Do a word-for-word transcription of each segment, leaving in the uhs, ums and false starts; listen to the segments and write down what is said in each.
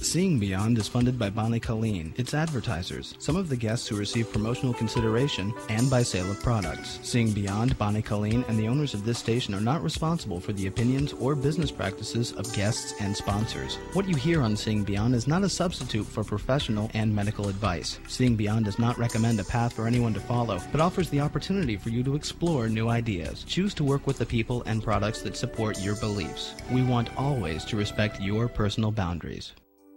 Seeing Beyond is funded by Bonnie Colleen, its advertisers, some of the guests who receive promotional consideration, and by sale of products. Seeing Beyond, Bonnie Colleen, and the owners of this station are not responsible for the opinions or business practices of guests and sponsors. What you hear on Seeing Beyond is not a substitute for professional and medical advice. Seeing Beyond does not recommend a path for anyone to follow, but offers the opportunity for you to explore new ideas. Choose to work with the people and products that support your beliefs. We want always to respect your personal boundaries.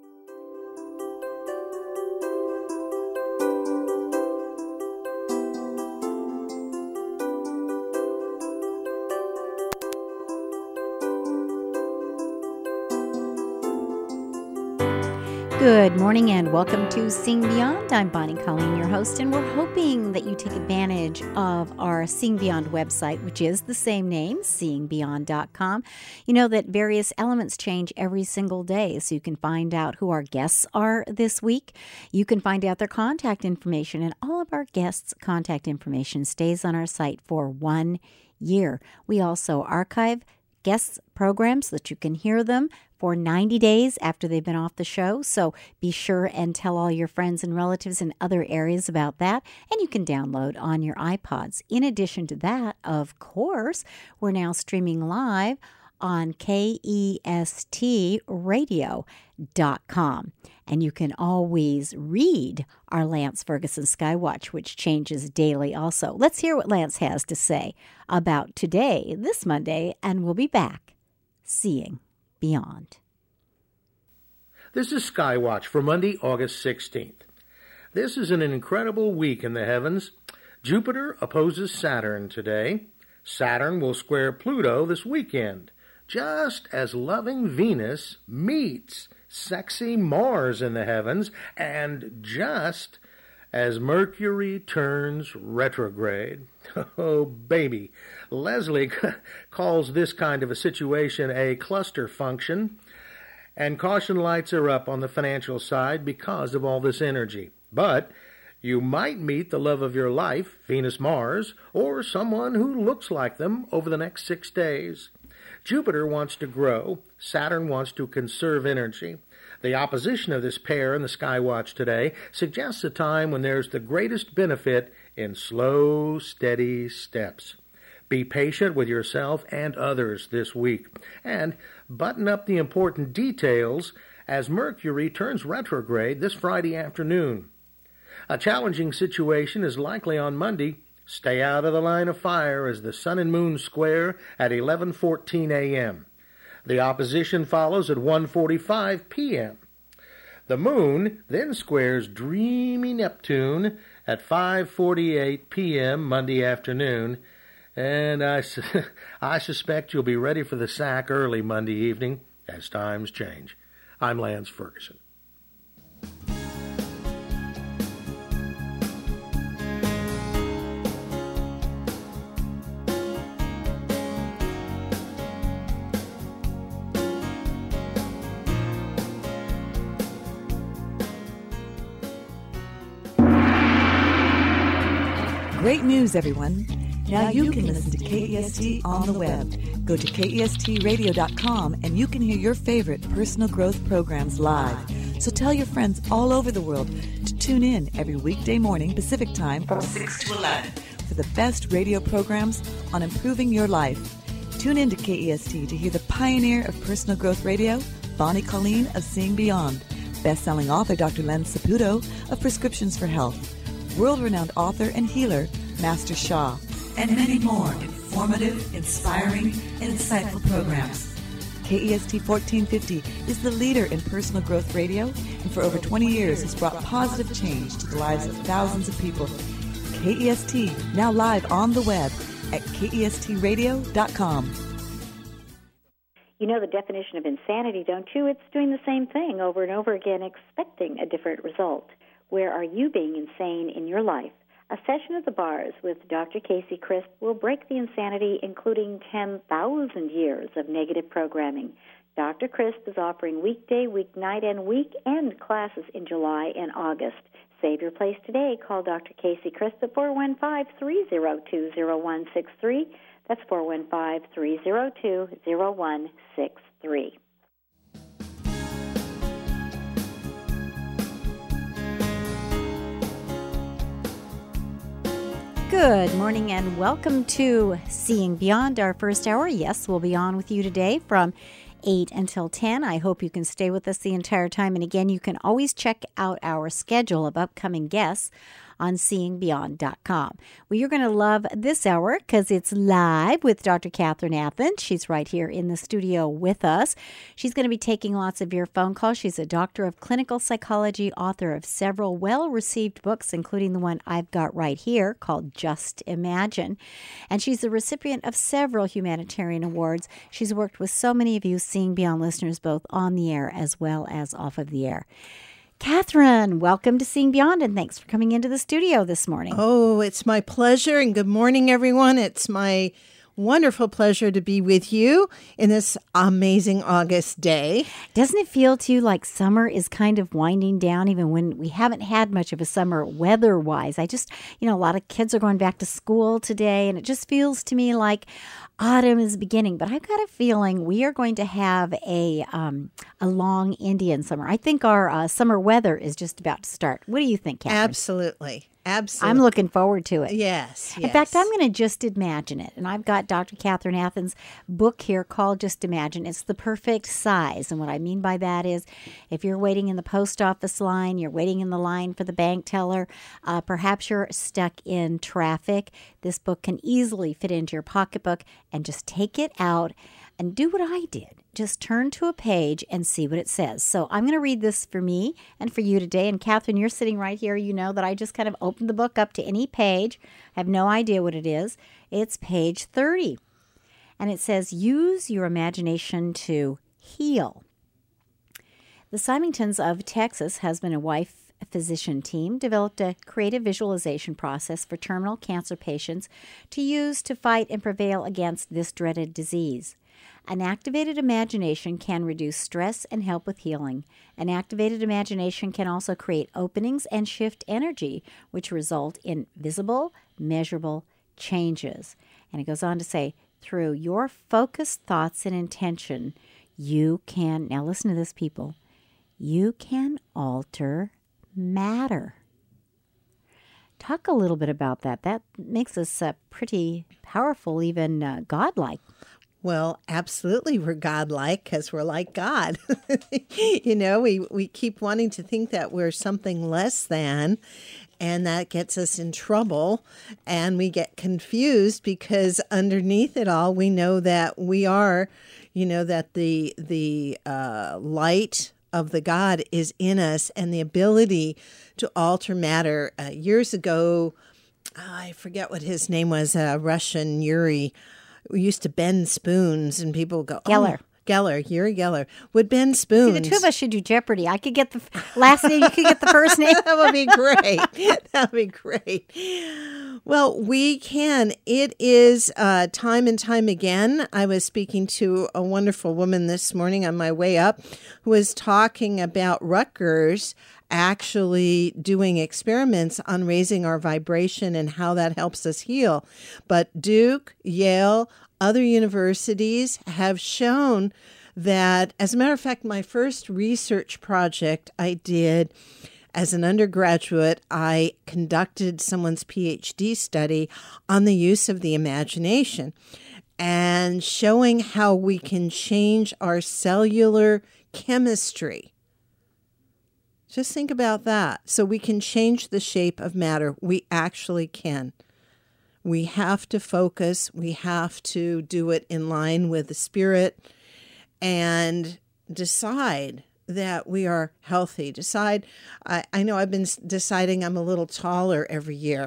Good morning and welcome to Seeing Beyond. I'm Bonnie Colleen, your host, and we're hoping that you take advantage of our Seeing Beyond website, which is the same name, seeing beyond dot com. You know that various elements change every single day, so you can find out who our guests are this week. You can find out their contact information, and all of our guests' contact information stays on our site for one year. We also archive guests' programs so that you can hear them for ninety days after they've been off the show. So be sure and tell all your friends and relatives in other areas about that. And you can download on your iPods. In addition to that, of course, we're now streaming live on K E S T radio dot com. And you can always read our Lance Ferguson Skywatch, which changes daily also. Let's hear what Lance has to say about today, this Monday, and we'll be back seeing Beyond. This is Skywatch for Monday, August sixteenth. This is an incredible week in the heavens. Jupiter opposes Saturn today. Saturn will square Pluto this weekend, just as loving Venus meets sexy Mars in the heavens, and just as Mercury turns retrograde. Oh, baby. Leslie calls this kind of a situation a cluster function, and caution lights are up on the financial side because of all this energy. But you might meet the love of your life, Venus-Mars, or someone who looks like them over the next six days. Jupiter wants to grow. Saturn wants to conserve energy. The opposition of this pair in the Skywatch today suggests a time when there's the greatest benefit in slow, steady steps. Be patient with yourself and others this week, and button up the important details as Mercury turns retrograde this Friday afternoon. A challenging situation is likely on Monday. Stay out of the line of fire as the Sun and Moon square at eleven fourteen a.m. The opposition follows at one forty-five p.m. The Moon then squares dreamy Neptune at five forty-eight p.m. Monday afternoon, and I, su- I suspect you'll be ready for the sack early Monday evening as times change. I'm Lance Ferguson. Great news, everyone. Now you can listen to K E S T on the web. Go to K E S T radio dot com and you can hear your favorite personal growth programs live. So tell your friends all over the world to tune in every weekday morning Pacific time from six to eleven for the best radio programs on improving your life. Tune in to K E S T to hear the pioneer of personal growth radio, Bonnie Colleen of Seeing Beyond, best-selling author Doctor Len Saputo of Prescriptions for Health, world-renowned author and healer, Master Shah, and many more informative, inspiring, and insightful programs. K E S T fourteen fifty is the leader in personal growth radio, and for over twenty years has brought positive change to the lives of thousands of people. K E S T, now live on the web at K E S T radio dot com. You know the definition of insanity, don't you? It's doing the same thing over and over again, expecting a different result. Where are you being insane in your life? A session at the bars with Doctor Casey Crisp will break the insanity, including ten thousand years of negative programming. Doctor Crisp is offering weekday, weeknight, and weekend classes in July and August. Save your place today. Call Doctor Casey Crisp at four one five, three zero two, zero one six three. That's four one five, three zero two, zero one six three. Good morning and welcome to Seeing Beyond, our first hour. Yes, we'll be on with you today from eight until ten. I hope you can stay with us the entire time. And again, you can always check out our schedule of upcoming guests on seeing beyond dot com. Well, you're going to love this hour because it's live with Doctor Catherine Athens. She's right here in the studio with us. She's going to be taking lots of your phone calls. She's a doctor of clinical psychology, author of several well-received books, including the one I've got right here called Just Imagine. And she's the recipient of several humanitarian awards. She's worked with so many of you Seeing Beyond listeners, both on the air as well as off of the air. Catherine, welcome to Seeing Beyond, and thanks for coming into the studio this morning. Oh, it's my pleasure, and good morning, everyone. It's my wonderful pleasure to be with you in this amazing August day. Doesn't it feel to you like summer is kind of winding down, even when we haven't had much of a summer weather-wise? I just, you know, a lot of kids are going back to school today, and it just feels to me like autumn is beginning. But I've got a feeling we are going to have a um, a long Indian summer. I think our uh, summer weather is just about to start. What do you think, Catherine? Absolutely. Absolutely. I'm looking forward to it. Yes, yes. In fact, I'm going to just imagine it. And I've got Doctor Catherine Athens' book here called Just Imagine. It's the perfect size. And what I mean by that is if you're waiting in the post office line, you're waiting in the line for the bank teller, uh, perhaps you're stuck in traffic, this book can easily fit into your pocketbook and just take it out and do what I did. Just turn to a page and see what it says. So I'm going to read this for me and for you today. And Catherine, you're sitting right here. You know that I just kind of opened the book up to any page. I have no idea what it is. It's page thirty. And it says, use your imagination to heal. The Symingtons of Texas husband and wife physician team developed a creative visualization process for terminal cancer patients to use to fight and prevail against this dreaded disease. An activated imagination can reduce stress and help with healing. An activated imagination can also create openings and shift energy, which result in visible, measurable changes. And it goes on to say, through your focused thoughts and intention, you can, now listen to this, people, you can alter matter. Talk a little bit about that. That makes us uh, pretty powerful, even uh, godlike. Well, absolutely, we're godlike because we're like God. You know, we, we keep wanting to think that we're something less than, and that gets us in trouble, and we get confused because underneath it all, we know that we are, you know, that the the uh, light of the God is in us, and the ability to alter matter. Uh, years ago, oh, I forget what his name was, a uh, Russian Yuri. We used to bend spoons, and people would go, Geller. Oh, Geller, Yuri Geller, would bend spoons. See, the two of us should do Jeopardy. I could get the last name, you could get the first name. That would be great. That would be great. Well, we can. It is uh, time and time again. I was speaking to a wonderful woman this morning on my way up who was talking about Rutgers actually doing experiments on raising our vibration and how that helps us heal. But Duke, Yale, other universities have shown that, as a matter of fact, my first research project I did as an undergraduate, I conducted someone's PhD study on the use of the imagination and showing how we can change our cellular chemistry. Just think about that. So we can change the shape of matter. We actually can. We have to focus. We have to do it in line with the spirit and decide that we are healthy. Decide, I, I know I've been deciding I'm a little taller every year.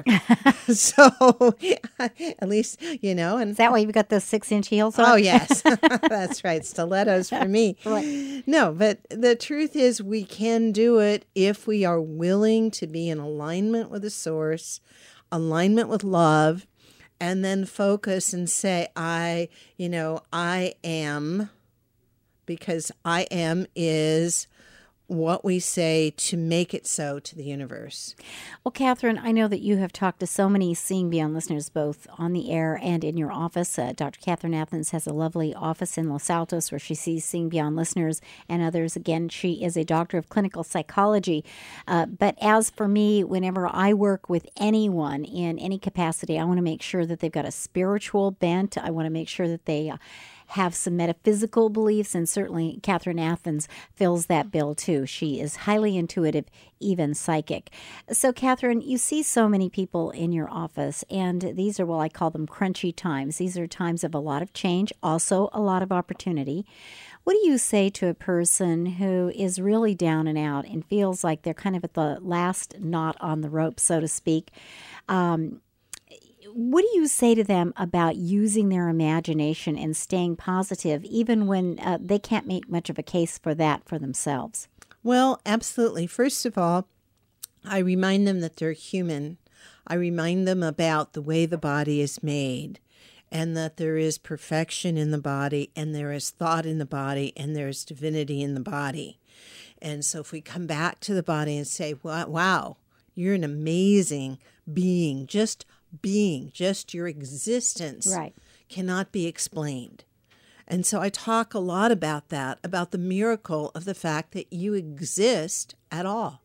So at least, you know. And is that why you've got those six-inch heels on? Oh, yes. That's right. Stilettos for me. Right. No, but the truth is we can do it if we are willing to be in alignment with the source, alignment with love, and then focus and say, I, you know, I am, because I am is what we say to make it so to the universe. Well, Catherine, I know that you have talked to so many Seeing Beyond listeners, both on the air and in your office. Uh, Doctor Catherine Athans has a lovely office in Los Altos where she sees Seeing Beyond listeners and others. Again, she is a doctor of clinical psychology. Uh, but as for me, whenever I work with anyone in any capacity, I want to make sure that they've got a spiritual bent. I want to make sure that they uh, have some metaphysical beliefs, and certainly Catherine Athans fills that bill too. She is highly intuitive, even psychic. So, Catherine, you see so many people in your office, and these are, well, I call them crunchy times. These are times of a lot of change, also a lot of opportunity. What do you say to a person who is really down and out and feels like they're kind of at the last knot on the rope, so to speak? Um, What do you say to them about using their imagination and staying positive, even when uh, they can't make much of a case for that for themselves? Well, absolutely. First of all, I remind them that they're human. I remind them about the way the body is made, and that there is perfection in the body, and there is thought in the body, and there is divinity in the body. And so if we come back to the body and say, wow, you're an amazing being, just being, just your existence right. cannot be explained. And so I talk a lot about that, about the miracle of the fact that you exist at all.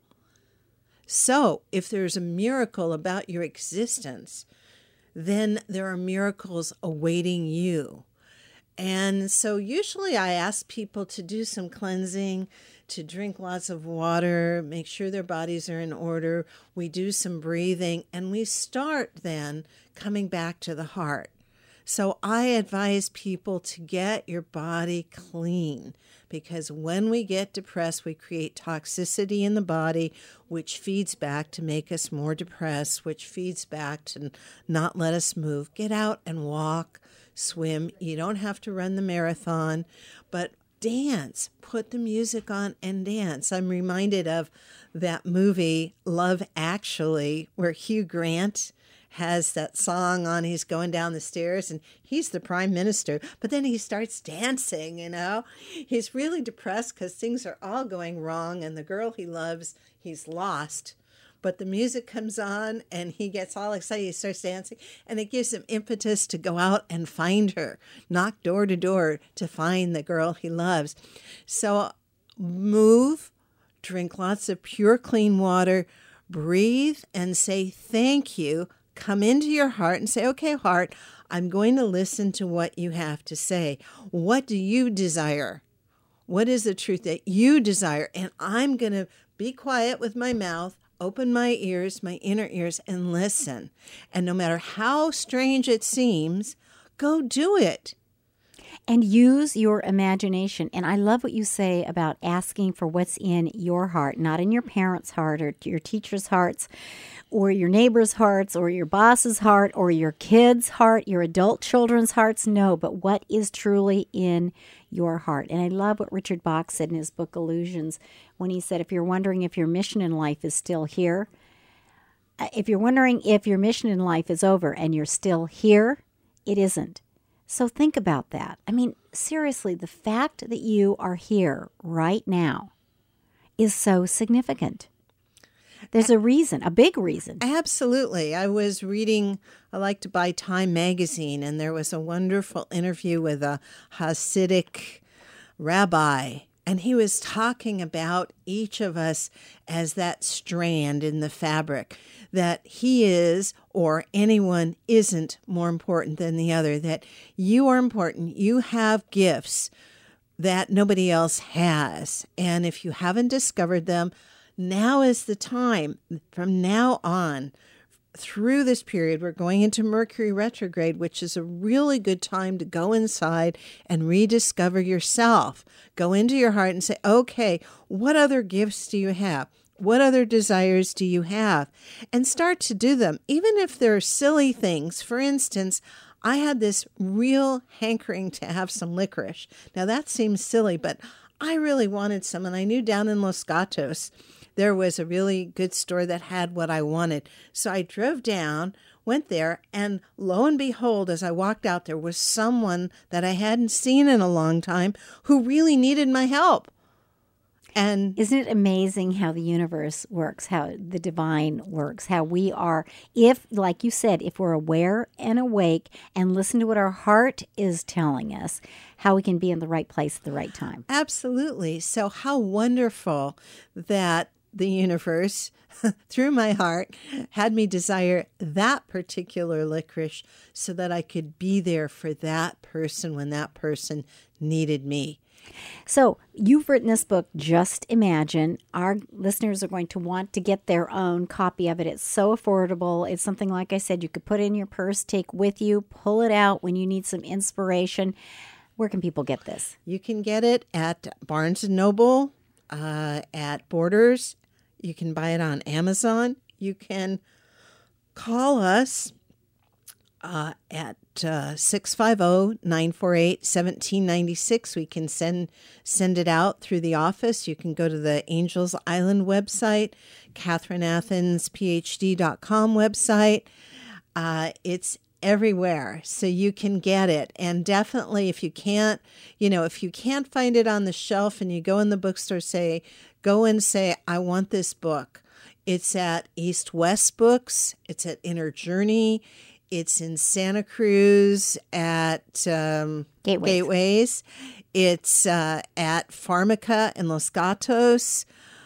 So if there's a miracle about your existence, then there are miracles awaiting you. And so usually I ask people to do some cleansing, to drink lots of water, make sure their bodies are in order. We do some breathing, and we start then coming back to the heart. So I advise people to get your body clean, because when we get depressed, we create toxicity in the body, which feeds back to make us more depressed, which feeds back to not let us move. Get out and walk, swim. You don't have to run the marathon, but dance. Put the music on and dance. I'm reminded of that movie, Love Actually, where Hugh Grant has that song on. He's going down the stairs and he's the prime minister, but then he starts dancing, you know. He's really depressed because things are all going wrong, and the girl he loves, he's lost. But the music comes on and he gets all excited. He starts dancing, and it gives him impetus to go out and find her, knock door to door to find the girl he loves. So move, drink lots of pure, clean water, breathe and say thank you. Come into your heart and say, okay, heart, I'm going to listen to what you have to say. What do you desire? What is the truth that you desire? And I'm going to be quiet with my mouth, open my ears, my inner ears, and listen. And no matter how strange it seems, go do it. And use your imagination. And I love what you say about asking for what's in your heart, not in your parents' heart or your teachers' hearts or your neighbors' hearts or your boss's heart or your kids' heart, your adult children's hearts. No, but what is truly in your heart. And I love what Richard Bach said in his book, Illusions, when he said, if you're wondering if your mission in life is still here, if you're wondering if your mission in life is over and you're still here, it isn't. So think about that. I mean, seriously, the fact that you are here right now is so significant. There's a reason, a big reason. Absolutely. I was reading, I like to buy Time magazine, and there was a wonderful interview with a Hasidic rabbi, and he was talking about each of us as that strand in the fabric, that he is or anyone isn't more important than the other, that you are important. You have gifts that nobody else has. And if you haven't discovered them, now is the time. From now on, through this period, we're going into Mercury retrograde, which is a really good time to go inside and rediscover yourself. Go into your heart and say, okay, what other gifts do you have? What other desires do you have? And start to do them, even if they're silly things. For instance, I had this real hankering to have some licorice. Now, that seems silly, but I really wanted some, and I knew down in Los Gatos there was a really good store that had what I wanted. So I drove down, went there, and lo and behold, as I walked out, there was someone that I hadn't seen in a long time who really needed my help. And isn't it amazing how the universe works, how the divine works, how we are, if, like you said, if we're aware and awake and listen to what our heart is telling us, how we can be in the right place at the right time. Absolutely. So how wonderful that the universe, through my heart, had me desire that particular licorice so that I could be there for that person when that person needed me. So you've written this book, Just Imagine. Our listeners are going to want to get their own copy of it. It's so affordable. It's something, like I said, you could put in your purse, take with you, pull it out when you need some inspiration. Where can people get this? You can get it at Barnes and Noble, uh, at Borders. You can buy it on Amazon. You can call us uh, at uh, six five zero, nine four eight, one seven nine six. We can send send it out through the office. You can go to the Angels Island website, Catherine Athens P H D dot com website. Uh, it's everywhere, so you can get it. And definitely, if you can't, you know, if you can't find it on the shelf and you go in the bookstore, say, go and say, I want this book. It's at East West Books. It's at Inner Journey. It's in Santa Cruz at um, Gateways. Gateways. It's uh, at Pharmaca in Los Gatos.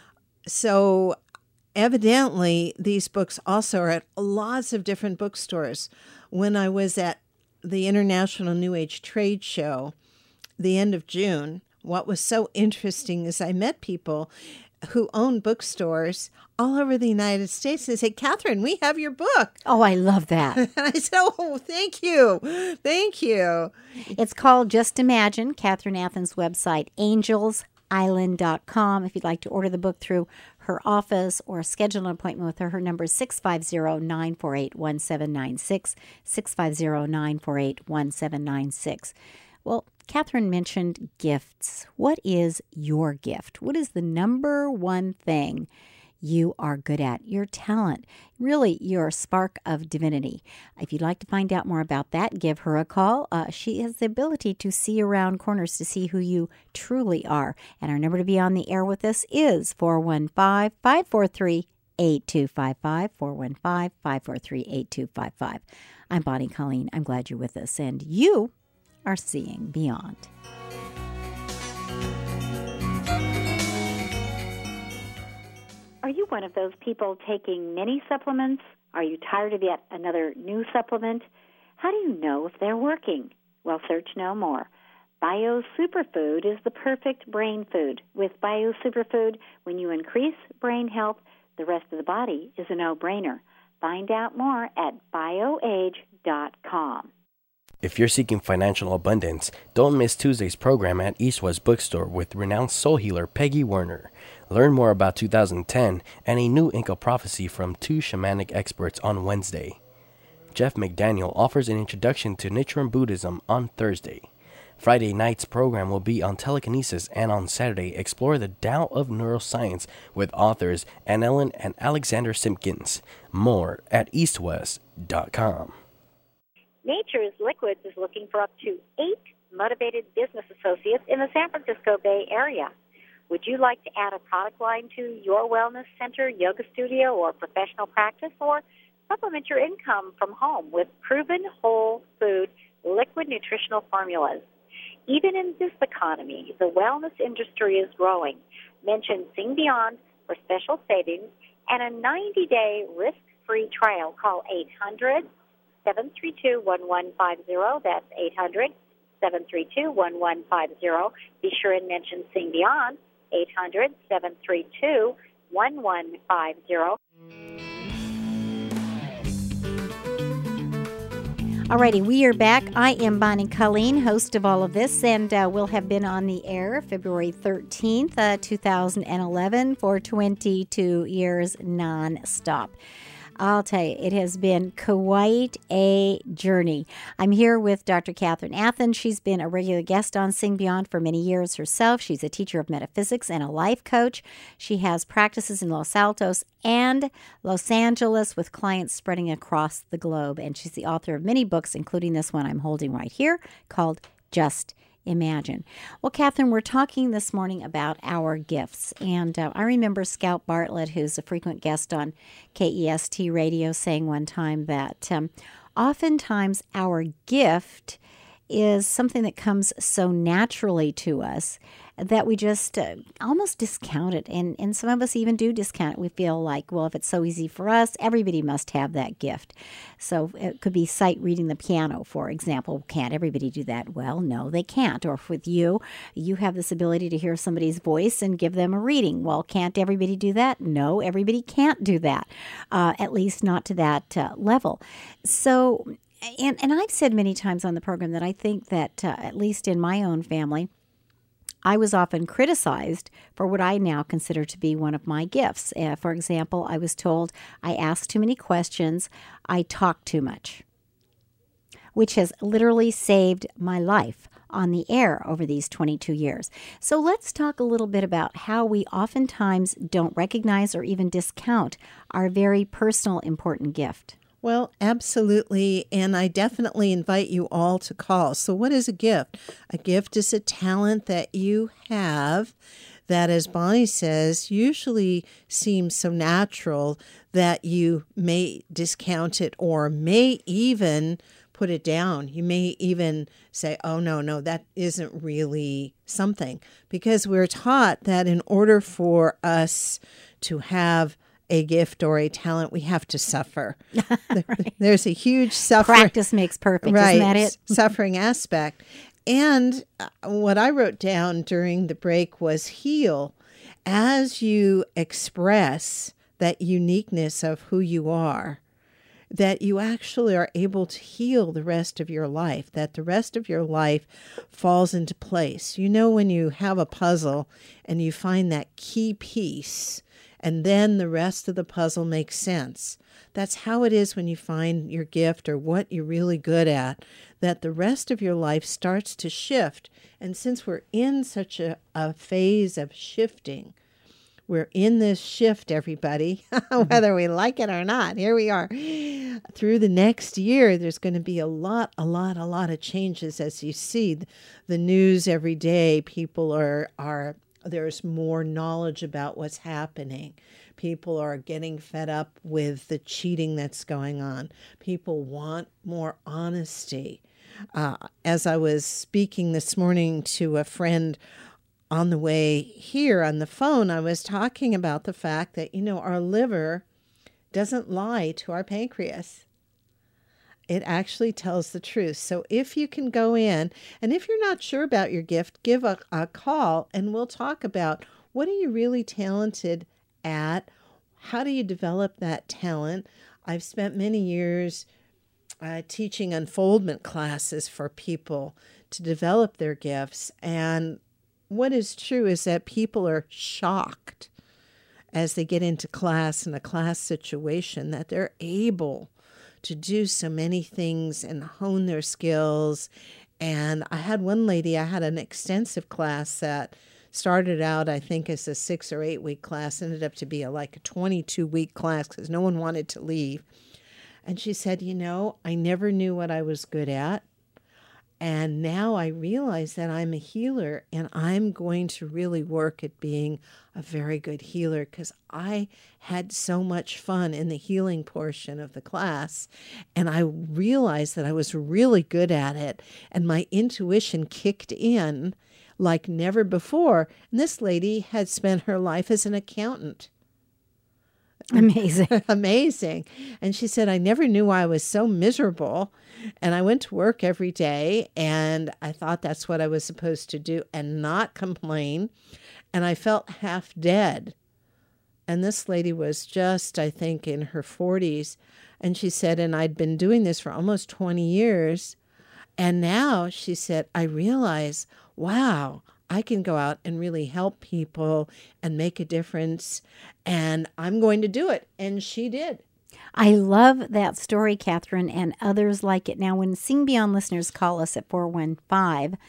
So evidently, these books also are at lots of different bookstores. When I was at the International New Age Trade Show, the end of June, what was so interesting is I met people who own bookstores all over the United States. They say, Catherine, we have your book. Oh, I love that. And I said, oh, thank you. Thank you. It's called Just Imagine, Catherine Athens' website, angels island dot com. If you'd like to order the book through her office or schedule an appointment with her, her number is six five zero, nine four eight, one seven nine six, six five zero, nine four eight, one seven nine six. Well, Catherine mentioned gifts. What is your gift? What is the number one thing you are good at? Your talent, really your spark of divinity. If you'd like to find out more about that, give her a call. Uh, she has the ability to see around corners to see who you truly are. And our number to be on the air with us is four one five, five four three, eight two five five, four one five, five four three, eight two five five. I'm Bonnie Colleen. I'm glad you're with us. And you are seeing beyond. Are you one of those people taking many supplements? Are you tired of yet another new supplement? How do you know if they're working? Well, search no more. Bio Superfood is the perfect brain food. With Bio Superfood, when you increase brain health, the rest of the body is a no-brainer. Find out more at bio age dot com. If you're seeking financial abundance, don't miss Tuesday's program at East West Bookstore with renowned soul healer Peggy Werner. Learn more about two thousand ten and a new Inca prophecy from two shamanic experts on Wednesday. Jeff McDaniel offers an introduction to Nichiren Buddhism on Thursday. Friday night's program will be on telekinesis, and on Saturday, explore the Tao of Neuroscience with authors Anne Ellen and Alexander Simpkins. More at east west dot com. Nature's Liquids is looking for up to eight motivated business associates in the San Francisco Bay Area. Would you like to add a product line to your wellness center, yoga studio, or professional practice, or supplement your income from home with proven whole food liquid nutritional formulas? Even in this economy, the wellness industry is growing. Mention Sing Beyond for special savings and a ninety-day risk-free trial. Call eight hundred, seven three two, one one five zero. That's eight hundred, seven three two, one one five zero. Be sure and mention Sing Beyond, eight hundred, seven three two, one one five zero. Alrighty, we are back. I am Bonnie Colleen, host of all of this, and uh, we'll have been on the air February thirteenth, uh, two thousand eleven for twenty-two years nonstop. I'll tell you, it has been quite a journey. I'm here with Doctor Catherine Athens. She's been a regular guest on Sing Beyond for many years herself. She's a teacher of metaphysics and a life coach. She has practices in Los Altos and Los Angeles with clients spreading across the globe. And she's the author of many books, including this one I'm holding right here called Just imagine. Well, Catherine, we're talking this morning about our gifts. And uh, I remember Scout Bartlett, who's a frequent guest on K E S T radio, saying one time that um, oftentimes our gift is something that comes so naturally to us that we just uh, almost discount it. And, and some of us even do discount it. We feel like, well, if it's so easy for us, everybody must have that gift. So it could be sight reading the piano, for example. Can't everybody do that? Well, no, they can't. Or with you, you have this ability to hear somebody's voice and give them a reading. Well, can't everybody do that? No, everybody can't do that, uh, at least not to that uh, level. So, and, and I've said many times on the program that I think that, uh, at least in my own family, I was often criticized for what I now consider to be one of my gifts. Uh, for example, I was told I asked too many questions, I talk too much, which has literally saved my life on the air over these twenty-two years. So let's talk a little bit about how we oftentimes don't recognize or even discount our very personal, important gift. Well, absolutely. And I definitely invite you all to call. So what is a gift? A gift is a talent that you have that, as Bonnie says, usually seems so natural that you may discount it or may even put it down. You may even say, oh, no, no, that isn't really something. Because we're taught that in order for us to have a gift or a talent, we have to suffer. Right. There's a huge suffering. Practice makes perfect, right, isn't that it? Suffering aspect. And what I wrote down during the break was heal. As you express that uniqueness of who you are, that you actually are able to heal the rest of your life, that the rest of your life falls into place. You know, when you have a puzzle and you find that key piece, and then the rest of the puzzle makes sense. That's how it is when you find your gift or what you're really good at, that the rest of your life starts to shift. And since we're in such a, a phase of shifting, we're in this shift, everybody, whether we like it or not. Here we are. Through the next year, there's going to be a lot, a lot, a lot of changes. As you see the news every day, people are are there's more knowledge about what's happening. People are getting fed up with the cheating that's going on. People want more honesty. Uh, as I was speaking this morning to a friend on the way here on the phone, I was talking about the fact that, you know, our liver doesn't lie to our pancreas. It actually tells the truth. So if you can go in, and if you're not sure about your gift, give a, a call and we'll talk about what are you really talented at? How do you develop that talent? I've spent many years uh, teaching unfoldment classes for people to develop their gifts. And what is true is that people are shocked as they get into class in a class situation that they're able to do so many things and hone their skills. And I had one lady, I had an extensive class that started out, I think, as a six or eight week class, ended up to be a, like a twenty-two week class because no one wanted to leave. And she said, you know, I never knew what I was good at. And now I realize that I'm a healer and I'm going to really work at being a very good healer because I had so much fun in the healing portion of the class. And I realized that I was really good at it. And my intuition kicked in like never before. And this lady had spent her life as an accountant. Amazing. Amazing. And she said, I never knew I was so miserable. And I went to work every day and I thought that's what I was supposed to do and not complain. And I felt half dead. And this lady was just, I think, in her forties. And she said, and I'd been doing this for almost twenty years. And now she said, I realize, wow, I can go out and really help people and make a difference. And I'm going to do it. And she did. I love that story, Catherine, and others like it. Now, when Sing Beyond listeners call us at four one five,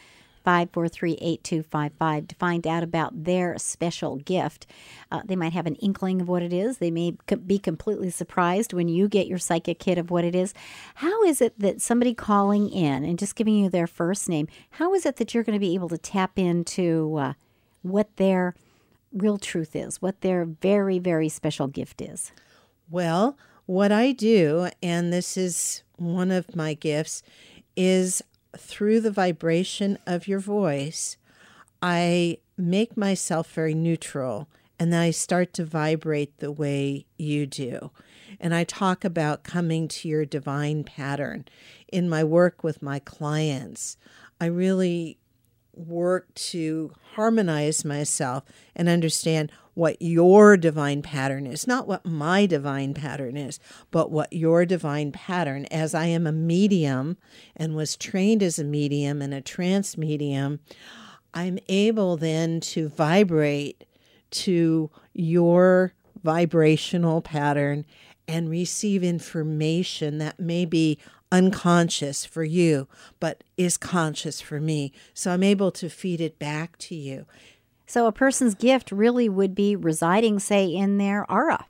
five four three, eight two five five to find out about their special gift. Uh, they might have an inkling of what it is. They may co- be completely surprised when you get your psychic kit of what it is. How is it that somebody calling in and just giving you their first name, how is it that you're going to be able to tap into uh, what their real truth is, what their very, very special gift is? Well, what I do, and this is one of my gifts, is through the vibration of your voice, I make myself very neutral, and then I start to vibrate the way you do. And I talk about coming to your divine pattern. In my work with my clients, I really work to harmonize myself and understand what your divine pattern is, not what my divine pattern is, but what your divine pattern, as I am a medium and was trained as a medium and a trance medium, I'm able then to vibrate to your vibrational pattern and receive information that may be unconscious for you, but is conscious for me. So I'm able to feed it back to you. So a person's gift really would be residing, say, in their aura.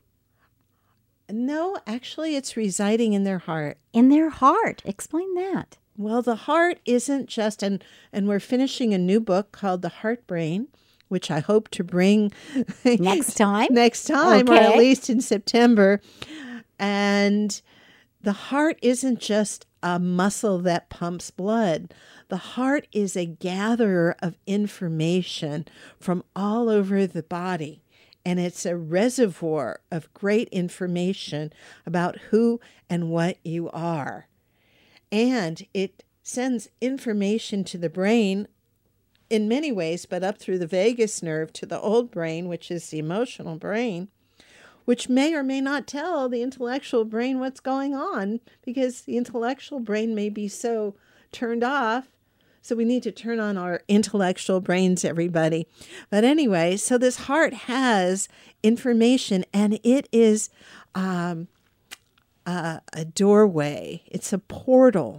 No, actually, it's residing in their heart. In their heart. Explain that. Well, the heart isn't just, and, and we're finishing a new book called The Heart Brain, which I hope to bring next time. next time, okay. Or at least in September. And the heart isn't just a muscle that pumps blood. The heart is a gatherer of information from all over the body. And it's a reservoir of great information about who and what you are. And it sends information to the brain in many ways, but up through the vagus nerve to the old brain, which is the emotional brain, which may or may not tell the intellectual brain what's going on, because the intellectual brain may be so turned off. So we need to turn on our intellectual brains, everybody. But anyway, so this heart has information, and it is um, a, a doorway. It's a portal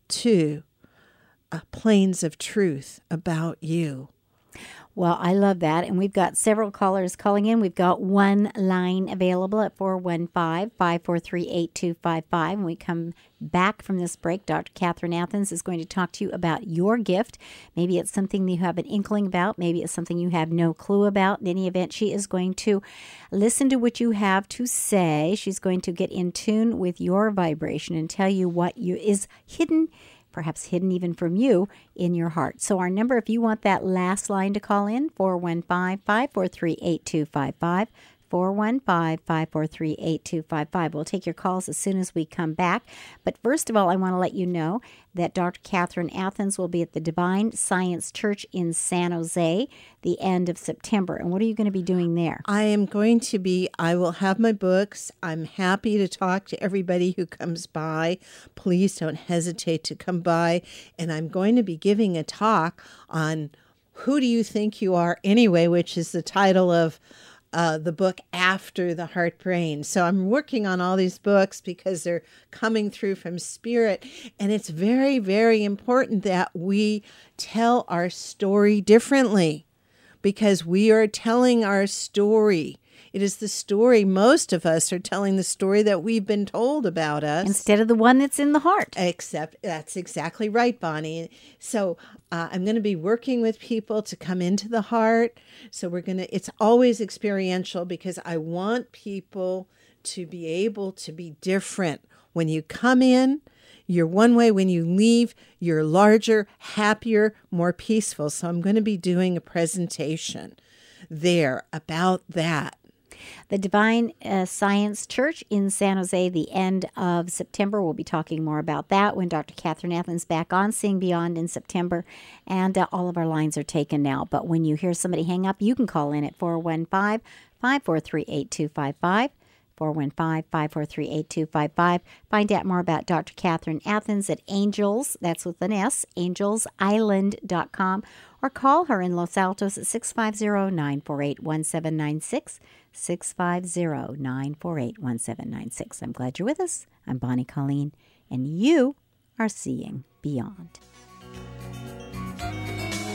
to uh, planes of truth about you. Well, I love that. And we've got several callers calling in. We've got one line available at four one five, five four three, eight two five five. When we come back from this break, Doctor Catherine Athans is going to talk to you about your gift. Maybe it's something that you have an inkling about. Maybe it's something you have no clue about. In any event, she is going to listen to what you have to say. She's going to get in tune with your vibration and tell you what you is hidden, perhaps hidden even from you, in your heart. So our number, if you want that last line to call in, four one five, five four three, eight two five five, four one five, five four three, eight two five five. We'll take your calls as soon as we come back. But first of all, I want to let you know that Doctor Catherine Athans will be at the Divine Science Church in San Jose the end of September. And what are you going to be doing there? I am going to be, I will have my books. I'm happy to talk to everybody who comes by. Please don't hesitate to come by. And I'm going to be giving a talk on Who Do You Think You Are Anyway, which is the title of Uh, the book after The Heart Brain. So I'm working on all these books because they're coming through from Spirit. And it's very, very important that we tell our story differently, because we are telling our story. It is the story, most of us are telling the story that we've been told about us. Instead of the one that's in the heart. Except, that's exactly right, Bonnie. So uh, I'm going to be working with people to come into the heart. So we're going to, it's always experiential, because I want people to be able to be different. When you come in, you're one way. When you leave, you're larger, happier, more peaceful. So I'm going to be doing a presentation there about that. The Divine uh, Science Church in San Jose, the end of September. We'll be talking more about that when Doctor Catherine Athans back on Seeing Beyond in September. And uh, all of our lines are taken now. But when you hear somebody hang up, you can call in at four one five, five four three, eight two five five. four one five, five four three, eight two five five. Find out more about Doctor Catherine Athans at Angels, that's with an S, angels island dot com, or call her in Los Altos at six five zero, nine four eight, one seven nine six, six five zero, nine four eight, one seven nine six. I'm glad you're with us. I'm Bonnie Colleen, and you are Seeing Beyond.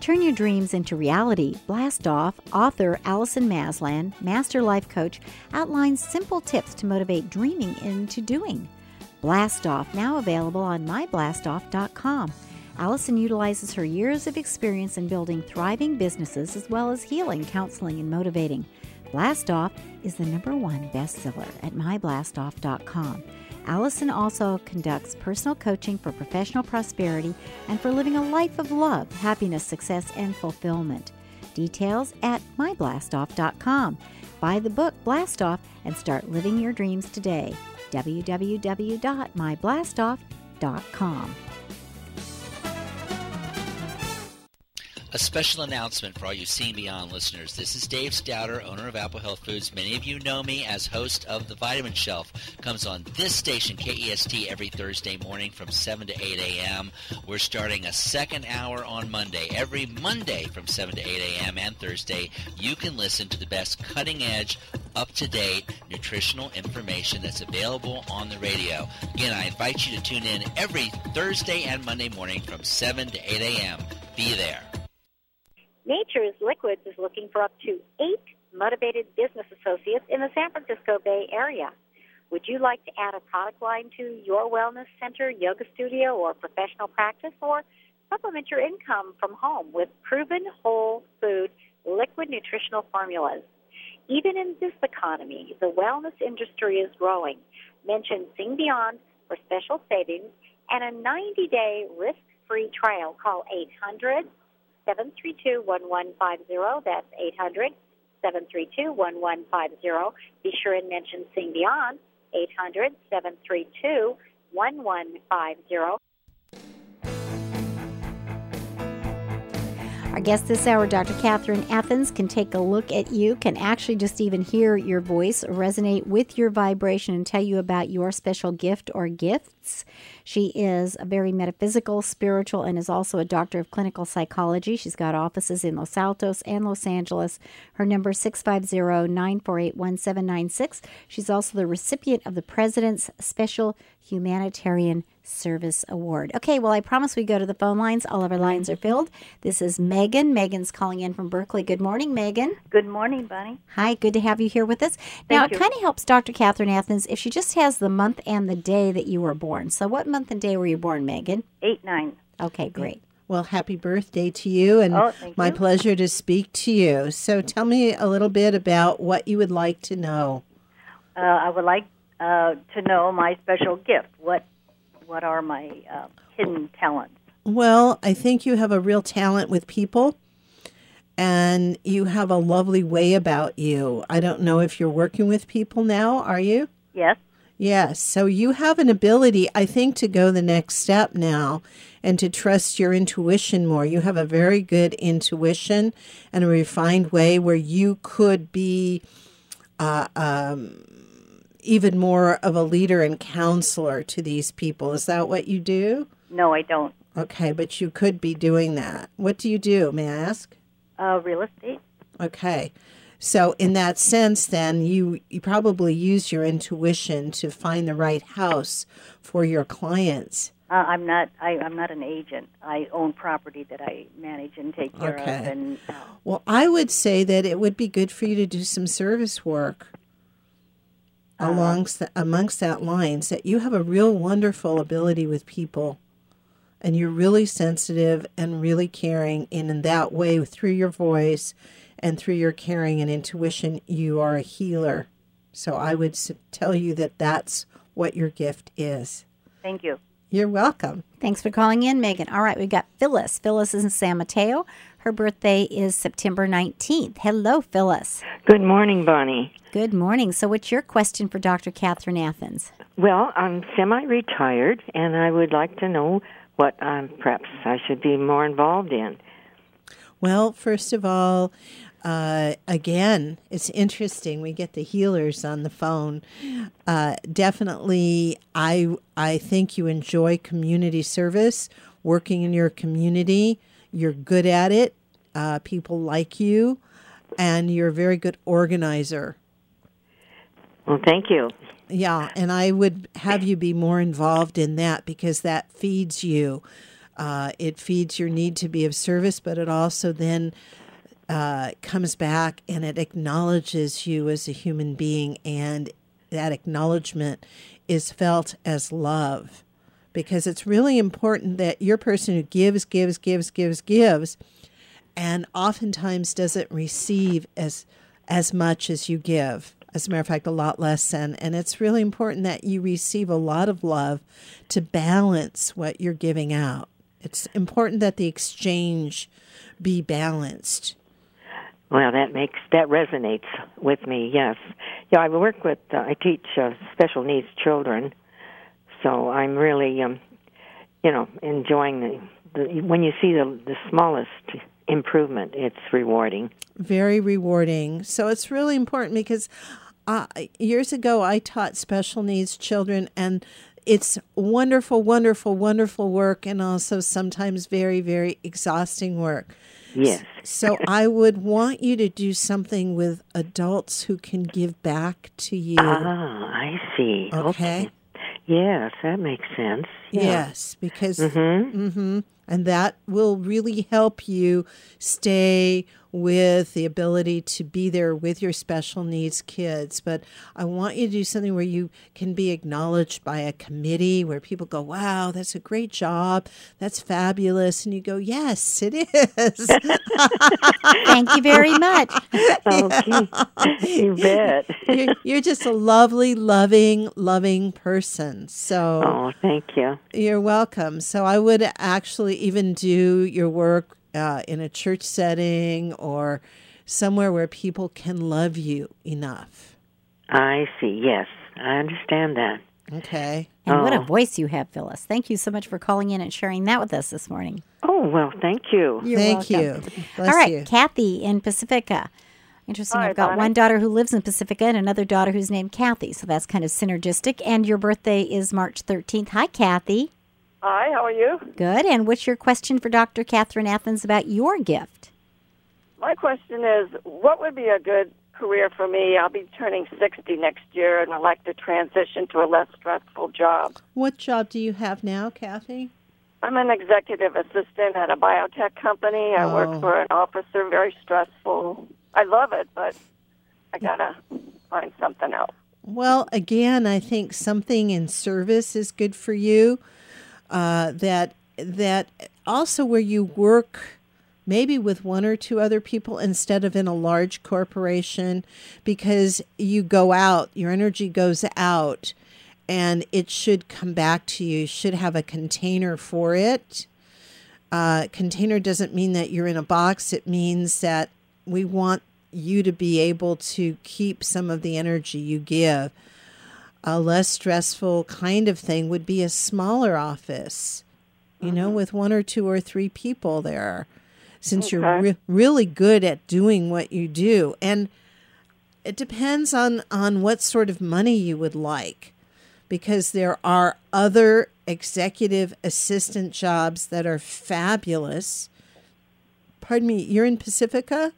Turn your dreams into reality. Blast Off author Allison Maslan, master life coach, outlines simple tips to motivate dreaming into doing. Blast Off, now available on my blast off dot com. Allison utilizes her years of experience in building thriving businesses as well as healing, counseling, and motivating. Blast Off is the number one bestseller at my blast off dot com. Allison also conducts personal coaching for professional prosperity and for living a life of love, happiness, success, and fulfillment. Details at my blast off dot com. Buy the book Blast Off and start living your dreams today. w w w dot my blast off dot com. A special announcement for all you Seeing Beyond listeners. This is Dave Stouter, owner of Apple Health Foods. Many of you know me as host of The Vitamin Shelf. Comes on this station, K E S T, every Thursday morning from seven to eight a.m. We're starting a second hour on Monday. Every Monday from seven to eight a.m. and Thursday, you can listen to the best cutting-edge, up-to-date nutritional information that's available on the radio. Again, I invite you to tune in every Thursday and Monday morning from seven to eight a.m. Be there. Nature's Liquids is looking for up to eight motivated business associates in the San Francisco Bay Area. Would you like to add a product line to your wellness center, yoga studio, or professional practice, or supplement your income from home with proven whole food liquid nutritional formulas? Even in this economy, the wellness industry is growing. Mention Sing Beyond for special savings and a ninety-day risk-free trial. Call eight hundred, seven three two, one one five zero. That's eight hundred, seven three two, one one five zero. Be sure and mention Sing Beyond, eight hundred, seven three two, one one five zero. Our guest this hour, Doctor Catherine Athans, can take a look at you, can actually just even hear your voice, resonate with your vibration, and tell you about your special gift or gifts. She is a very metaphysical, spiritual, and is also a doctor of clinical psychology. She's got offices in Los Altos and Los Angeles. Her number is six five zero, nine four eight, one seven nine six. She's also the recipient of the President's Special Humanitarian Service Award. Okay, well, I promise we go to the phone lines. All of our lines are filled. This is Megan. Megan's calling in from Berkeley. Good morning, Megan. Good morning, Bunny. Hi, good to have you here with us. Now, Thank it you. kind of helps Doctor Catherine Athans if she just has the month and the day that you were born. So what month and day were you born, Megan? eight nine. Okay, great. Well, happy birthday to you, and Oh, thank my you. pleasure to speak to you. So tell me a little bit about what you would like to know. Uh, I would like uh, to know my special gift. What What are my uh, hidden talents? Well, I think you have a real talent with people, and you have a lovely way about you. I don't know if you're working with people now, are you? Yes. Yes. So you have an ability, I think, to go the next step now and to trust your intuition more. You have a very good intuition and a refined way where you could be uh, um, even more of a leader and counselor to these people. Is that what you do? No, I don't. Okay, but you could be doing that. What do you do, may I ask? Uh, real estate? Okay. So in that sense, then, you, you probably use your intuition to find the right house for your clients. Uh, I'm not. I, I'm not an agent. I own property that I manage and take care Okay. of. And uh, Well, I would say that it would be good for you to do some service work alongst amongst that lines, that you have a real wonderful ability with people, and you're really sensitive and really caring, and in that way, through your voice and through your caring and intuition, you are a healer. So I would s- tell you that that's what your gift is. thank you. You're welcome. Thanks for calling in, Megan. All right, we've got Phyllis. Phyllis is in San Mateo. Her birthday is September nineteenth. Hello, Phyllis. Good morning, Bonnie. Good morning. So what's your question for Doctor Catherine Athans? Well, I'm semi-retired, and I would like to know what um, perhaps I should be more involved in. Well, first of all, uh, again, it's interesting. We get the healers on the phone. Uh, definitely, I I think you enjoy community service, working in your community. You're good at it. Uh, people like you, and you're a very good organizer. Well, thank you. Yeah, and I would have you be more involved in that because that feeds you. Uh, it feeds your need to be of service, but it also then uh, comes back and it acknowledges you as a human being, and that acknowledgement is felt as love, because it's really important that you're a person who gives, gives, gives, gives, gives, and oftentimes doesn't receive as as much as you give. As a matter of fact, a lot less than. And it's really important that you receive a lot of love to balance what you're giving out. It's important that the exchange be balanced. Well, that makes that resonates with me. Yes, yeah. I work with. Uh, I teach uh, special needs children, so I'm really, um, you know, enjoying the, the when you see the the smallest improvement. It's rewarding. Very rewarding. So it's really important because uh, years ago I taught special needs children, and it's wonderful, wonderful, wonderful work, and also sometimes very, very exhausting work. Yes. So I would want you to do something with adults who can give back to you. Ah, I see. Okay. Okay. Yes, that makes sense. Yeah. Yes, because Mm-hmm. mm-hmm, and that will really help you stay with the ability to be there with your special needs kids. But I want you to do something where you can be acknowledged by a committee, where people go, wow, that's a great job. That's fabulous. And you go, yes, it is. Thank you very much. Okay. You bet. You're, you're just a lovely, loving, loving person. So Oh, thank you. you're welcome. So I would actually even do your work uh, in a church setting or somewhere where people can love you enough. I see. Yes, I understand that. Okay. And what a Oh. voice you have, Phyllis. Thank you so much for calling in and sharing that with us this morning. Oh, well, thank you. You're Thank welcome. you. Bless All right, you. Kathy in Pacifica. Interesting. Hi, I've got Bonnie. one daughter who lives in Pacifica and another daughter who's named Kathy. So that's kind of synergistic. And your birthday is March thirteenth. Hi, Kathy. Hi, how are you? Good. And what's your question for Doctor Catherine Athens about your gift? My question is, what would be a good career for me? I'll be turning sixty next year, and I'd like to transition to a less stressful job. What job do you have now, Kathy? I'm an executive assistant at a biotech company. I Oh. work for an officer, very stressful. I love it, but I got to find something else. Well, again, I think something in service is good for you. Uh, that that also where you work maybe with one or two other people instead of in a large corporation, because you go out, your energy goes out, and it should come back to you. You should have a container for it. Uh, container doesn't mean that you're in a box. It means that we want you to be able to keep some of the energy you give. A less stressful kind of thing would be a smaller office, you know, with one or two or three people there, since you're Okay. re- really good at doing what you do. And it depends on, on what sort of money you would like, because there are other executive assistant jobs that are fabulous. Pardon me, you're in Pacifica?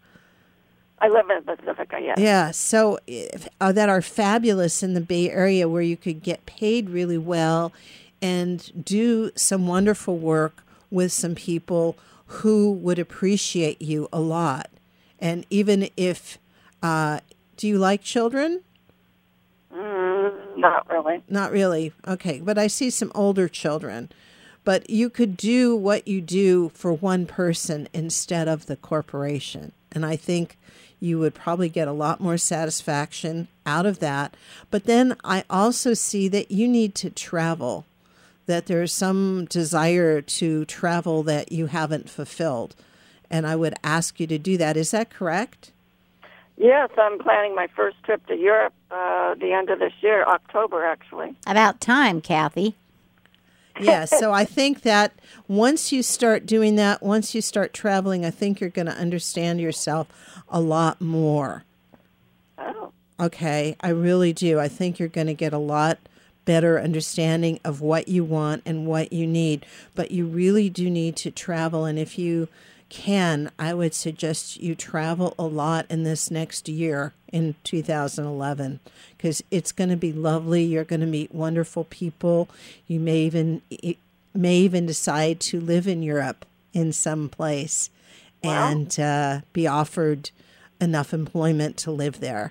I live in Pacifica, yes. Yeah, so if, uh, that are fabulous in the Bay Area, where you could get paid really well and do some wonderful work with some people who would appreciate you a lot. And even if, uh, do you like children? Mm, not really. Not really. Okay, but I see some older children. But you could do what you do for one person instead of the corporation. And I think you would probably get a lot more satisfaction out of that. But then I also see that you need to travel, that there's some desire to travel that you haven't fulfilled. And I would ask you to do that. Is that correct? Yes, I'm planning my first trip to Europe uh, the end of this year, October, actually. About time, Kathy. Yeah, so I think that once you start doing that, once you start traveling, I think you're going to understand yourself a lot more. Oh. Okay, I really do. I think you're going to get a lot better understanding of what you want and what you need. But you really do need to travel. And if you can, I would suggest you travel a lot in this next year in two thousand eleven, because it's going to be lovely. You're going to meet wonderful people. You may even may even decide to live in Europe in some place Wow. and uh, be offered enough employment to live there.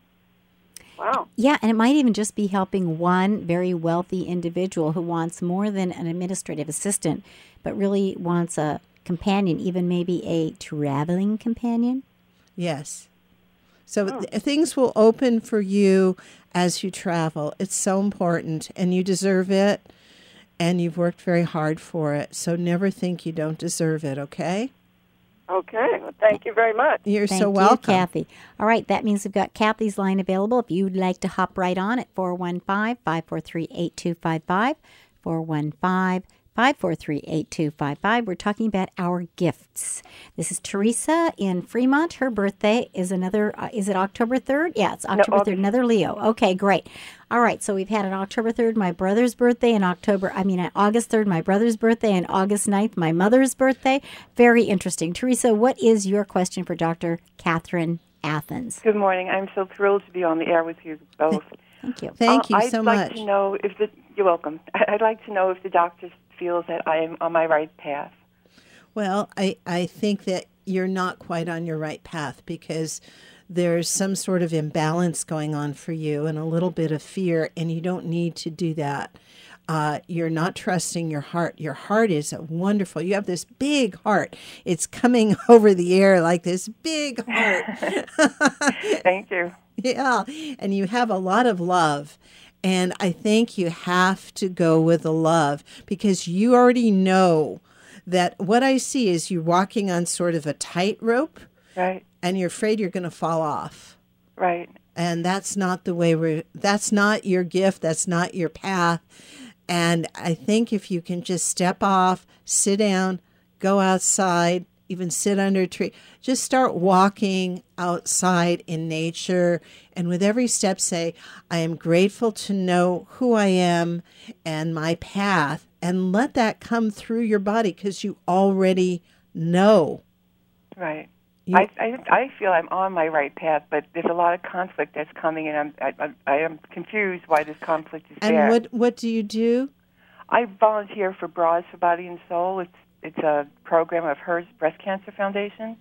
Wow. Yeah, and it might even just be helping one very wealthy individual who wants more than an administrative assistant, but really wants a companion, even maybe a traveling companion. Yes. So th- things will open for you as you travel. It's so important, and you deserve it, and you've worked very hard for it. So never think you don't deserve it, okay? Okay. Well, thank you very much. You're Thank so you, welcome. Kathy. All right, that means we've got Kathy's line available. If you'd like to hop right on at four one five, five four three, eight two five five, four one five, five four three, eight two five five. We're talking about our gifts. This is Teresa in Fremont. Her birthday is another, uh, is it October third? Yeah, it's October third, another Leo. Okay, great. All right, so we've had an October third, my brother's birthday, and October, I mean, on August third, my brother's birthday, and August ninth, my mother's birthday. Very interesting. Teresa, what is your question for Doctor Catherine Athens? Good morning. I'm so thrilled to be on the air with you both. Thank you. Thank you uh, so I'd much. like to know if the, you're welcome. I'd like to know if the doctor feels that I am on my right path. Well, I, I think that you're not quite on your right path because there's some sort of imbalance going on for you and a little bit of fear, and you don't need to do that. Uh, you're not trusting your heart. Your heart is wonderful. You have this big heart. It's coming over the air like this big heart. Thank you. Yeah, and you have a lot of love. And I think you have to go with the love because you already know that what I see is you walking on sort of a tightrope. Right. And you're afraid you're going to fall off. Right. And that's not the way we're, that's not your gift. That's not your path. And I think if you can just step off, sit down, go outside, even sit under a tree, just start walking outside in nature. And with every step say, I am grateful to know who I am and my path. And let that come through your body because you already know. Right. You, I, I I feel I'm on my right path, but there's a lot of conflict that's coming, and I'm I, I am confused why this conflict is and there. what what do you do? I volunteer for Bras for Body and Soul. It's it's a program of Hers Breast Cancer Foundation.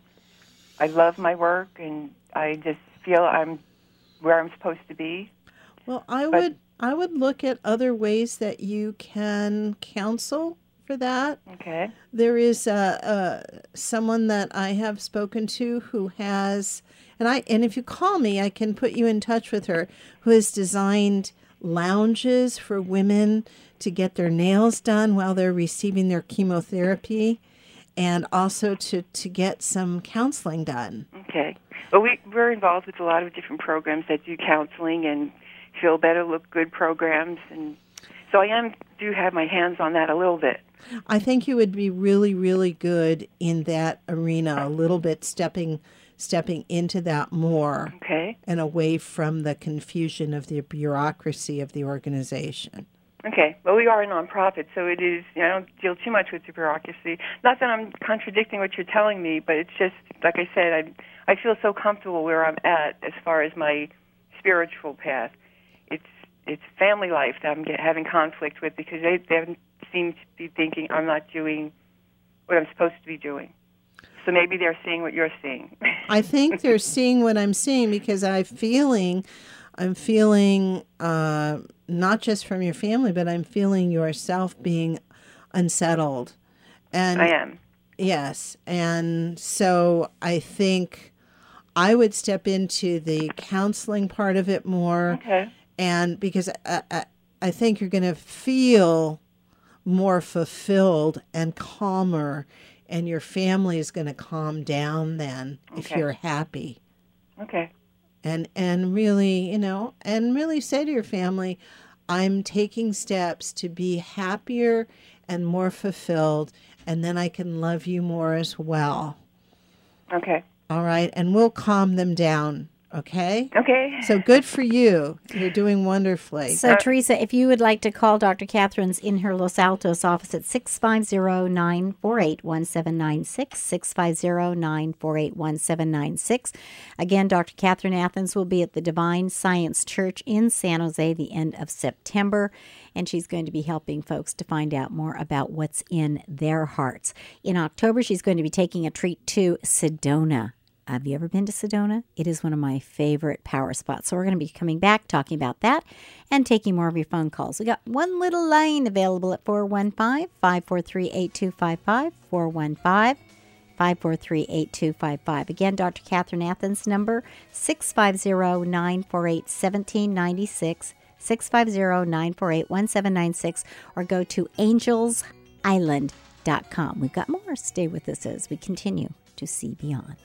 I love my work, and I just feel I'm where I'm supposed to be. Well, I But- would I would look at other ways that you can counsel for that. Okay. There is uh, uh, someone that I have spoken to who has, and I and if you call me, I can put you in touch with her, who has designed lounges for women to get their nails done while they're receiving their chemotherapy, and also to, to get some counseling done. Okay. Well, we, we're involved with a lot of different programs that do counseling and Feel Better, Look Good programs, and so I am do have my hands on that a little bit. I think you would be really, really good in that arena, a little bit stepping stepping into that more. Okay. And away from the confusion of the bureaucracy of the organization. Okay. Well, we are a nonprofit, so it is, you know, I don't deal too much with the bureaucracy. Not that I'm contradicting what you're telling me, but it's just, like I said, I I feel so comfortable where I'm at as far as my spiritual path. It's it's family life that I'm get, having conflict with because they, they seem to be thinking I'm not doing what I'm supposed to be doing. So maybe they're seeing what you're seeing. I think they're seeing what I'm seeing because I'm feeling, I'm feeling uh, not just from your family, but I'm feeling yourself being unsettled. And I am. Yes. And so I think I would step into the counseling part of it more. Okay. And because I, I, I think you're going to feel more fulfilled and calmer, and your family is going to calm down then if Okay. you're happy. Okay. And and really, you know, and really say to your family, I'm taking steps to be happier and more fulfilled, and then I can love you more as well. Okay. All right, and we'll calm them down Okay? Okay. So good for you. You're doing wonderfully. So, Teresa, if you would like to call Doctor Catherine's in her Los Altos office at six five zero, nine four eight, one seven nine six, six five zero, nine four eight, one seven nine six. Again, Doctor Catherine Athans will be at the Divine Science Church in San Jose the end of September, and she's going to be helping folks to find out more about what's in their hearts. In October, she's going to be taking a treat to Sedona. Have you ever been to Sedona? It is one of my favorite power spots. So we're going to be coming back, talking about that, and taking more of your phone calls. We got one little line available at four one five, five four three, eight two five five, four one five, five four three, eight two five five. Again, Doctor Catherine Athans' number, six five zero, nine four eight, one seven nine six, six five zero, nine four eight, one seven nine six, or go to angels island dot com. We've got more. Stay with us as we continue to see beyond.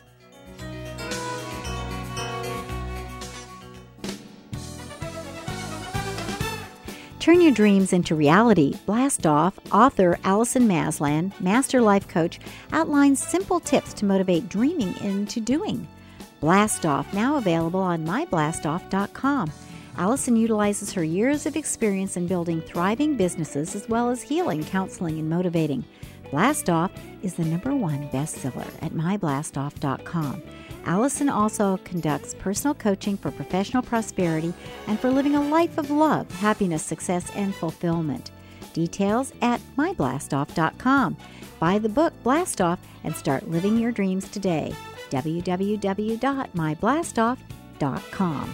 Turn your dreams into reality. Blast Off author Allison Maslan, master life coach, outlines simple tips to motivate dreaming into doing. Blast Off, now available on my blast off dot com. Allison utilizes her years of experience in building thriving businesses as well as healing, counseling, and motivating. Blast Off is the number one bestseller at my blast off dot com. Allison also conducts personal coaching for professional prosperity and for living a life of love, happiness, success, and fulfillment. Details at my blast off dot com. Buy the book Blast Off and start living your dreams today. w w w dot my blast off dot com.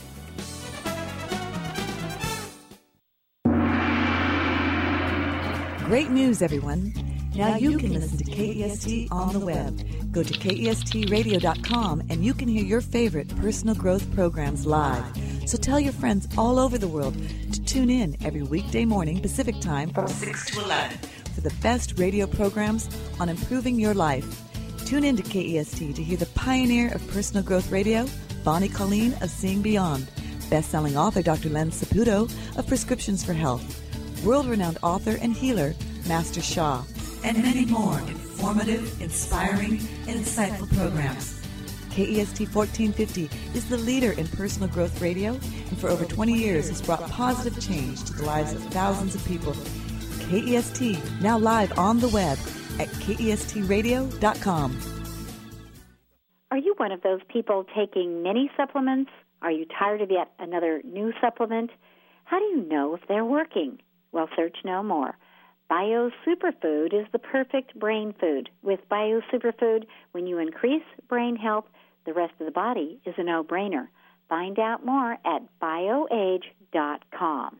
Great news, everyone. Now you can listen to K E S T on the web. Go to K E S T radio dot com and you can hear your favorite personal growth programs live. So tell your friends all over the world to tune in every weekday morning Pacific time from six to eleven for the best radio programs on improving your life. Tune in to K E S T to hear the pioneer of personal growth radio, Bonnie Colleen of Seeing Beyond, best-selling author Doctor Len Saputo of Prescriptions for Health, world-renowned author and healer Master Shah, and many more informative, inspiring, and insightful programs. K E S T fourteen fifty is the leader in personal growth radio, and for over twenty years has brought positive change to the lives of thousands of people. K E S T, now live on the web at K E S T radio dot com. Are you one of those people taking many supplements? Are you tired of yet another new supplement? How do you know if they're working? Well, search no more. Bio Superfood is the perfect brain food. With Bio Superfood, when you increase brain health, the rest of the body is a no-brainer. Find out more at bio age dot com.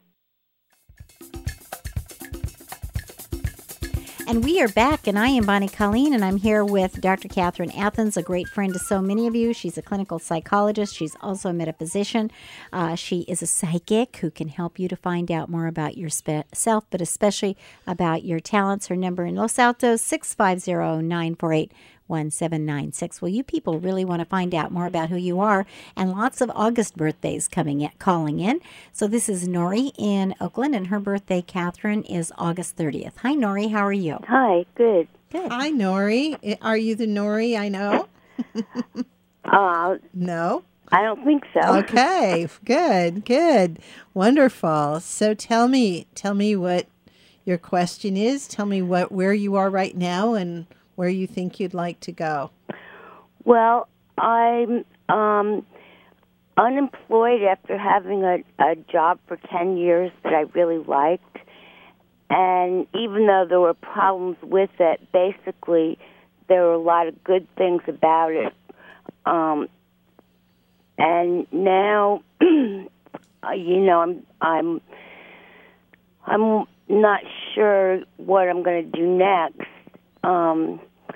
And we are back, and I am Bonnie Colleen, and I'm here with Doctor Catherine Athans, a great friend to so many of you. She's a clinical psychologist. She's also a metaphysician. Uh, she is a psychic who can help you to find out more about yourself, but especially about your talents. Her number in Los Altos, six five zero, nine four eight, one seven nine six. Well, you people really want to find out more about who you are, and lots of August birthdays coming in, calling in. So this is Nori in Oakland, and her birthday, Catherine, is August thirtieth. Hi, Nori. How are you? Hi. Good. Good. Hi, Nori. Are you the Nori I know? uh, no? I don't think so. Okay. Good. Good. Wonderful. So tell me, tell me what your question is. Tell me what where you are right now and where you think you'd like to go. Well, I'm um, unemployed after having a, a job for ten years that I really liked. And even though there were problems with it, basically there were a lot of good things about it. Um, and now, you know, I'm I'm I'm not sure what I'm going to do next. Um,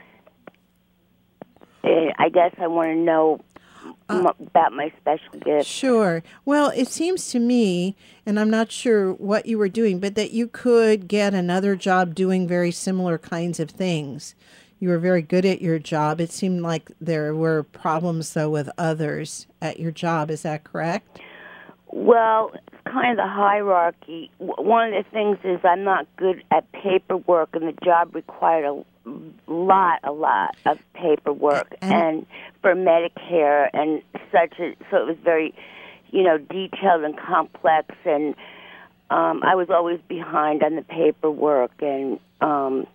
I guess I want to know uh, about my special gift. Sure. Well, it seems to me, and I'm not sure what you were doing, but that you could get another job doing very similar kinds of things. You were very good at your job. It seemed like there were problems, though, with others at your job. Is that correct? Well, it's kind of the hierarchy. W- One of the things is I'm not good at paperwork, and the job required a lot, a lot of paperwork, and, and for Medicare and such. A, so it was very, you know, detailed and complex, and um, I was always behind on the paperwork. And um,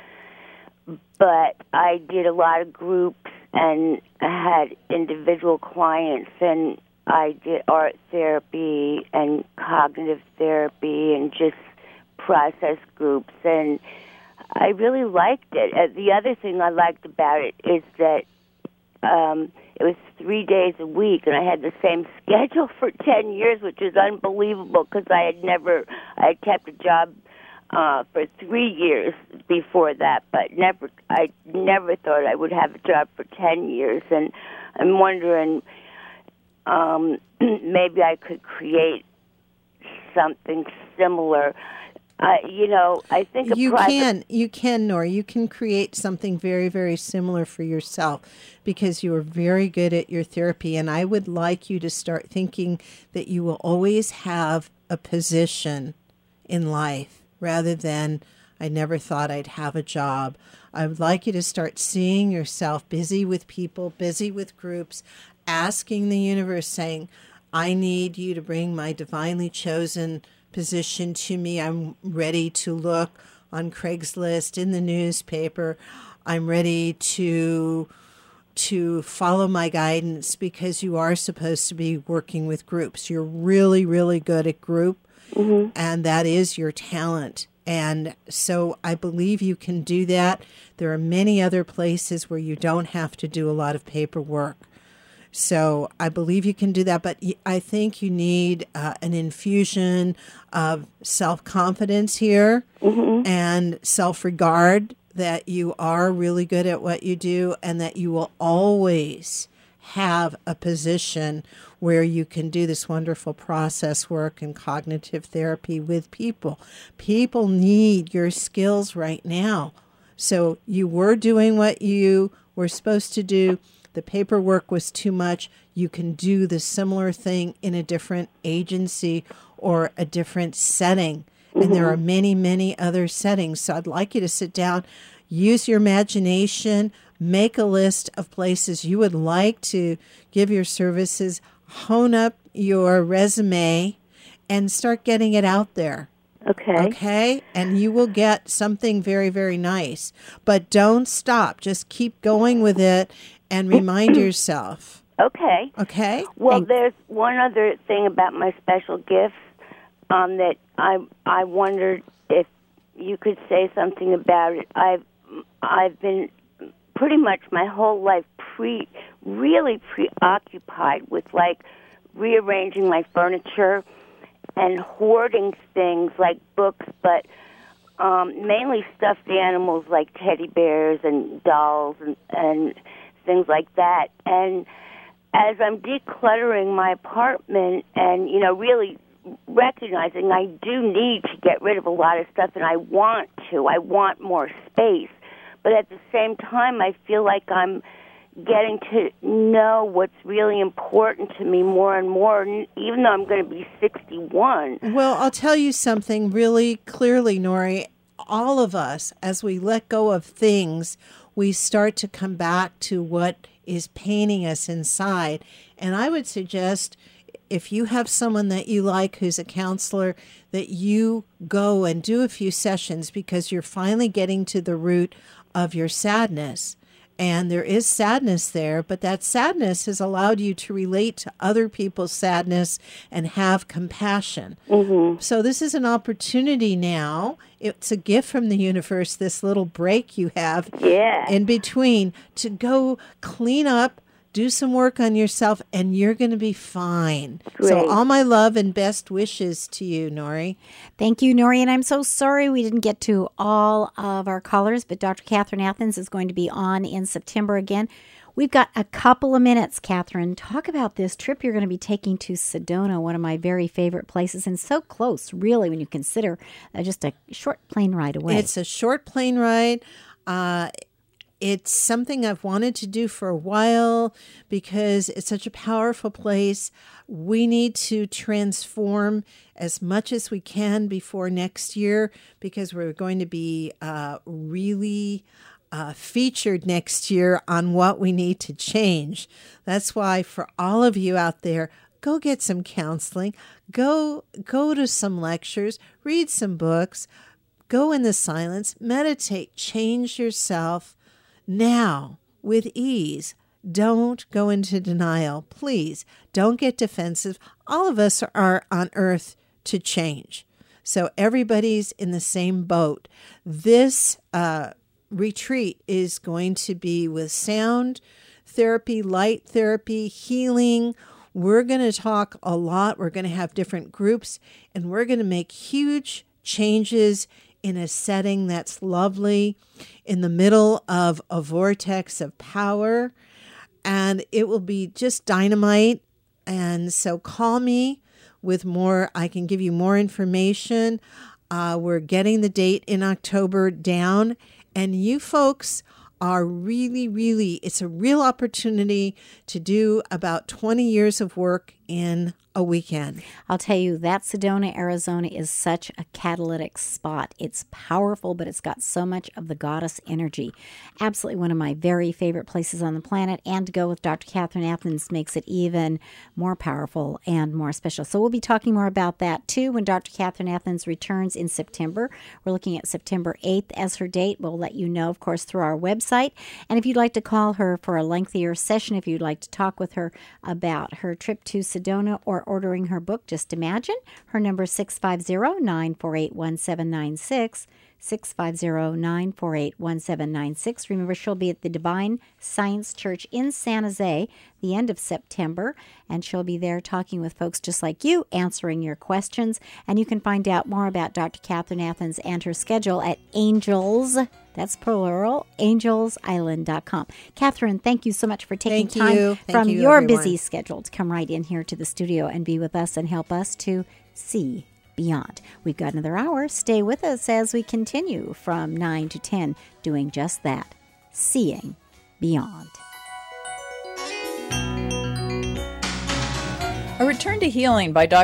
but I did a lot of groups, and I had individual clients, and I did art therapy and cognitive therapy and just process groups, and I really liked it. Uh, the other thing I liked about it is that um, it was three days a week, and I had the same schedule for ten years, which is unbelievable because I had never, I had kept a job uh, for three years before that, but never, I never thought I would have a job for ten years, and I'm wondering, Um, maybe I could create something similar. Uh, you know, I think a you private... can, you can, Nora. You can create something very, very similar for yourself because you are very good at your therapy. And I would like you to start thinking that you will always have a position in life rather than I never thought I'd have a job. I would like you to start seeing yourself busy with people, busy with groups, asking the universe, saying, I need you to bring my divinely chosen position to me. I'm ready to look on Craigslist, in the newspaper. I'm ready to to follow my guidance because you are supposed to be working with groups. You're really, really good at group, mm-hmm. and that is your talent. And so I believe you can do that. There are many other places where you don't have to do a lot of paperwork. So I believe you can do that, but I think you need uh, an infusion of self-confidence here mm-hmm. and self-regard that you are really good at what you do and that you will always have a position where you can do this wonderful process work and cognitive therapy with people. People need your skills right now. So you were doing what you were supposed to do. The paperwork was too much. You can do the similar thing in a different agency or a different setting. Mm-hmm. And there are many, many other settings. So I'd like you to sit down, use your imagination, make a list of places you would like to give your services, hone up your resume, and start getting it out there. Okay. Okay? And you will get something very, very nice. But don't stop. Just keep going with it. And remind yourself. Okay. Okay. Well, Thanks. There's one other thing about my special gifts um, that I I wondered if you could say something about it. I've I've been pretty much my whole life pre really preoccupied with like rearranging my furniture and hoarding things like books, but um, mainly stuffed animals like teddy bears and dolls and and. things like that. And as I'm decluttering my apartment and, you know, really recognizing I do need to get rid of a lot of stuff, and I want to, I want more space. But at the same time, I feel like I'm getting to know what's really important to me more and more, even though I'm going to be sixty-one. Well, I'll tell you something really clearly, Nori. All of us, as we let go of things, we start to come back to what is paining us inside. And I would suggest if you have someone that you like who's a counselor, that you go and do a few sessions because you're finally getting to the root of your sadness. And there is sadness there, but that sadness has allowed you to relate to other people's sadness and have compassion. Mm-hmm. So this is an opportunity now. It's a gift from the universe, this little break you have yeah. in between to go clean up, do some work on yourself, and you're going to be fine. Great. So all my love and best wishes to you, Nori. Thank you, Nori. And I'm so sorry we didn't get to all of our callers, but Doctor Catherine Athens is going to be on in September again. We've got a couple of minutes, Catherine. Talk about this trip you're going to be taking to Sedona, one of my very favorite places, and so close, really, when you consider uh, just a short plane ride away. It's a short plane ride. Uh it's something I've wanted to do for a while because it's such a powerful place. We need to transform as much as we can before next year because we're going to be uh, really uh, featured next year on what we need to change. That's why for all of you out there, go get some counseling, go go to some lectures, read some books, go in the silence, meditate, change yourself now with ease. Don't go into denial. Please don't get defensive. All of us are on earth to change. So everybody's in the same boat. This uh, retreat is going to be with sound therapy, light therapy, healing. We're going to talk a lot. We're going to have different groups, and we're going to make huge changes in a setting that's lovely, in the middle of a vortex of power, and it will be just dynamite. And so call me with more. I can give you more information. Uh, we're getting the date in October down, and you folks are really, really, it's a real opportunity to do about twenty years of work in a weekend. I'll tell you, that Sedona, Arizona is such a catalytic spot. It's powerful, but it's got so much of the goddess energy. Absolutely one of my very favorite places on the planet, and to go with Doctor Catherine Athans makes it even more powerful and more special. So we'll be talking more about that too when Doctor Catherine Athans returns in September. We're looking at September eighth as her date. We'll let you know, of course, through our website. And if you'd like to call her for a lengthier session, if you'd like to talk with her about her trip to Sedona or ordering her book, just imagine. Her number is six five zero, nine four eight, one seven nine six, six five zero, nine four eight, one seven nine six. Remember, she'll be at the Divine Science Church in San Jose the end of September, and she'll be there talking with folks just like you, answering your questions. And you can find out more about Doctor Catherine Athans and her schedule at Angels, that's plural, angels island dot com. Catherine, thank you so much for taking Thank time you. Thank from you, your everyone. busy schedule to come right in here to the studio and be with us and help us to see beyond. We've got another hour. Stay with us as we continue from nine to ten, doing just that, seeing beyond. A Return to Healing by Doctor